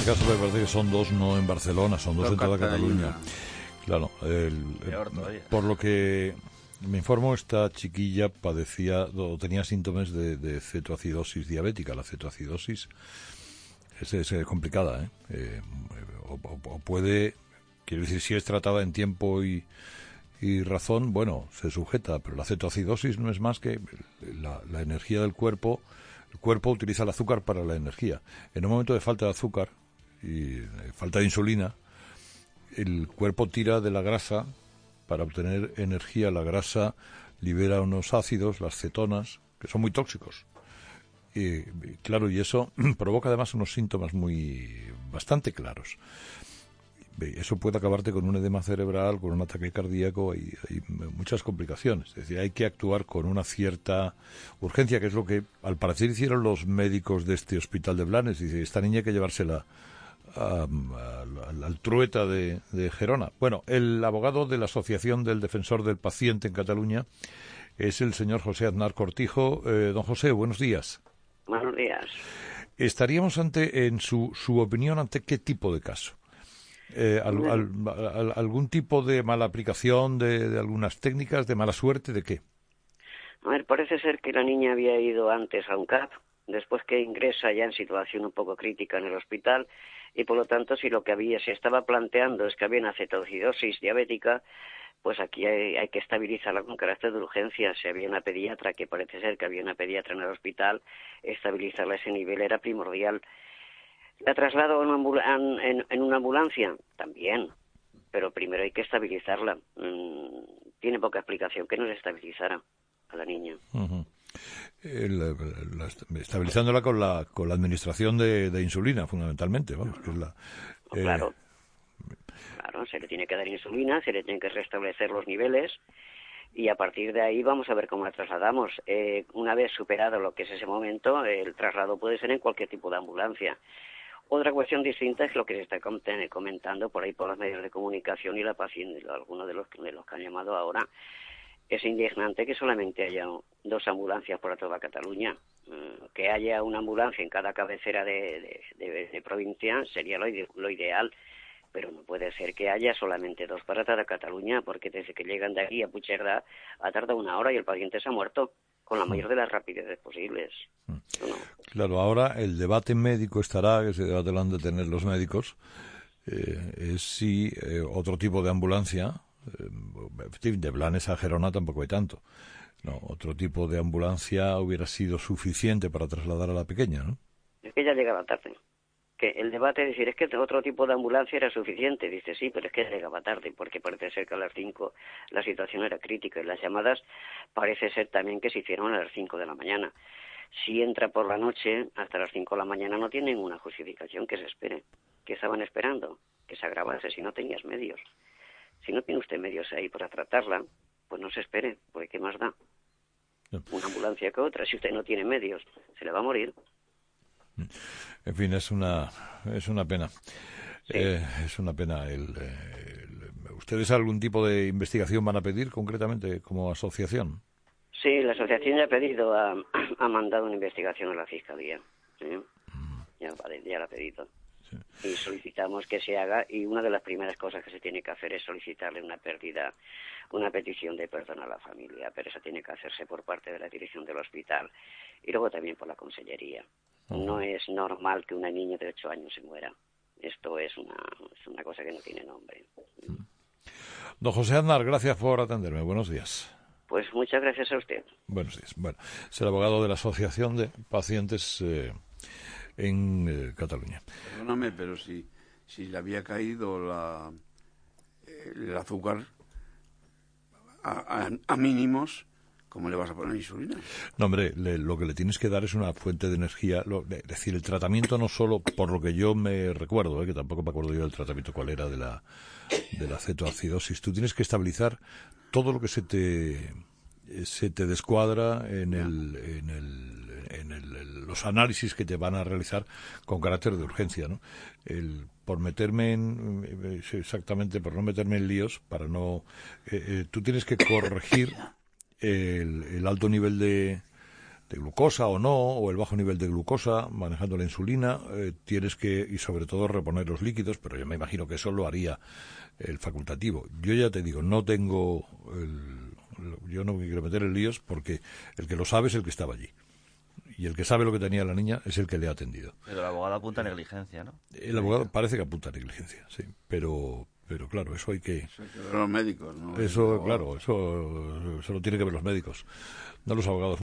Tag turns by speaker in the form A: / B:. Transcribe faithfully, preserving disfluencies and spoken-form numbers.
A: caso me parece que son dos, no en Barcelona, son dos, dos en toda Cataluña. Claro, el, el, por lo que me informo, esta chiquilla padecía o tenía síntomas de, de cetoacidosis diabética. La cetoacidosis es, es complicada, ¿eh? eh o, o puede, quiero decir, si es tratada en tiempo y, y razón, bueno, se sujeta, pero la cetoacidosis no es más que la, la energía del cuerpo. El cuerpo utiliza el azúcar para la energía. En un momento de falta de azúcar y falta de insulina, el cuerpo tira de la grasa para obtener energía. La grasa libera unos ácidos, las cetonas, que son muy tóxicos. Y, claro, y eso provoca además unos síntomas muy bastante claros. Eso puede acabarte con un edema cerebral, con un ataque cardíaco, hay, hay muchas complicaciones. Es decir, hay que actuar con una cierta urgencia, que es lo que al parecer hicieron los médicos de este hospital de Blanes. Dice, esta niña hay que llevársela a, a, a la Trueta de, de Gerona. Bueno, el abogado de la Asociación del Defensor del Paciente en Cataluña es el señor José Aznar Cortijo. Eh, don José, buenos días.
B: Buenos días.
A: Estaríamos ante, en su, su opinión, ante qué tipo de caso. Eh, al, al, al, ¿Algún tipo de mala aplicación de, de algunas técnicas, de mala suerte, de qué?
B: A ver, parece ser que la niña había ido antes a un C A P, después que ingresa ya en situación un poco crítica en el hospital, y por lo tanto, si lo que había se estaba planteando es que había una cetoacidosis diabética, pues aquí hay, hay que estabilizarla con carácter de urgencia. Si había una pediatra, que parece ser que había una pediatra en el hospital, estabilizarla a ese nivel era primordial. ¿La traslado en una, ambul- en, en una ambulancia? También, pero primero hay que estabilizarla. Mm, tiene poca explicación que no se estabilizara a la niña.
A: Uh-huh. El, la, estabilizándola con la con la administración de, de insulina, fundamentalmente, vamos, que es la...
B: Eh... Claro, claro, se le tiene que dar insulina, se le tienen que restablecer los niveles, y a partir de ahí vamos a ver cómo la trasladamos. Eh, una vez superado lo que es ese momento, el traslado puede ser en cualquier tipo de ambulancia. Otra cuestión distinta es lo que se está comentando por ahí por los medios de comunicación y la paciente, algunos de los, de los que han llamado ahora. Es indignante que solamente haya dos ambulancias por toda Cataluña. Que haya una ambulancia en cada cabecera de, de, de, de provincia sería lo, ide, lo ideal, pero no puede ser que haya solamente dos para toda Cataluña, porque desde que llegan de aquí a Puigcerdá ha tardado una hora y el paciente se ha muerto, con la mayor de las rapidez posibles.
A: ¿No? Claro, ahora el debate médico estará, que ese debate lo han de tener los médicos, eh, es si eh, otro tipo de ambulancia, eh, de Blanes a Gerona tampoco hay tanto, no, otro tipo de ambulancia hubiera sido suficiente para trasladar a la pequeña, ¿no?
B: Es que ya llegaba tarde. Que el debate es decir, es que otro tipo de ambulancia era suficiente. Dice, sí, pero es que llegaba tarde, porque parece ser que a las cinco la situación era crítica y las llamadas parece ser también que se hicieron a las cinco de la mañana. Si entra por la noche, hasta las cinco de la mañana no tiene ninguna justificación que se espere. ¿Qué estaban esperando? Que se agravase si no tenías medios. Si no tiene usted medios ahí para tratarla, pues no se espere, porque ¿qué más da? Una ambulancia que otra, si usted no tiene medios, se le va a morir.
A: En fin, es una es una pena.
B: Sí.
A: Eh, es una pena. El, el, ¿Ustedes algún tipo de investigación van a pedir concretamente como asociación?
B: Sí, la asociación ya ha pedido, ha, ha mandado una investigación a la Fiscalía. ¿Sí? Mm. Ya, ya la ha pedido. Sí. Y solicitamos que se haga, y una de las primeras cosas que se tiene que hacer es solicitarle una pérdida, una petición de perdón a la familia, pero eso tiene que hacerse por parte de la dirección del hospital y luego también por la consellería. Uh-huh. No es normal que una niña de ocho años se muera. Esto es una, es una cosa que no tiene nombre.
A: Uh-huh. Don José Aznar, gracias por atenderme. Buenos días.
B: Pues muchas gracias a usted.
A: Buenos días. Bueno, es el abogado de la Asociación de Pacientes eh, en eh, Cataluña.
C: Perdóname, pero si, si le había caído la, el azúcar a, a, a mínimos, ¿cómo le vas a poner insulina?
A: No, hombre, le, lo que le tienes que dar es una fuente de energía. Lo, es decir, el tratamiento no solo, por lo que yo me recuerdo, eh, que tampoco me acuerdo yo del tratamiento cuál era de la, de la cetoacidosis. Tú tienes que estabilizar todo lo que se te se te descuadra en el en el en el, los análisis que te van a realizar con carácter de urgencia, ¿no? El por meterme en exactamente por no meterme en líos, para no eh, eh, tú tienes que corregir el, el alto nivel de de glucosa o no, o el bajo nivel de glucosa, manejando la insulina, eh, tienes que, y sobre todo reponer los líquidos, pero yo me imagino que eso lo haría el facultativo. Yo ya te digo, no tengo, el, yo no me quiero meter en líos porque el que lo sabe es el que estaba allí. Y el que sabe lo que tenía la niña es el que le ha atendido.
D: Pero el abogado apunta a negligencia, ¿no?
A: El abogado parece que apunta a negligencia, sí, pero... Pero claro, eso hay que...
C: Eso hay que ver los médicos, ¿no?
A: Eso, claro, eso, eso lo tienen que ver los médicos, no los abogados.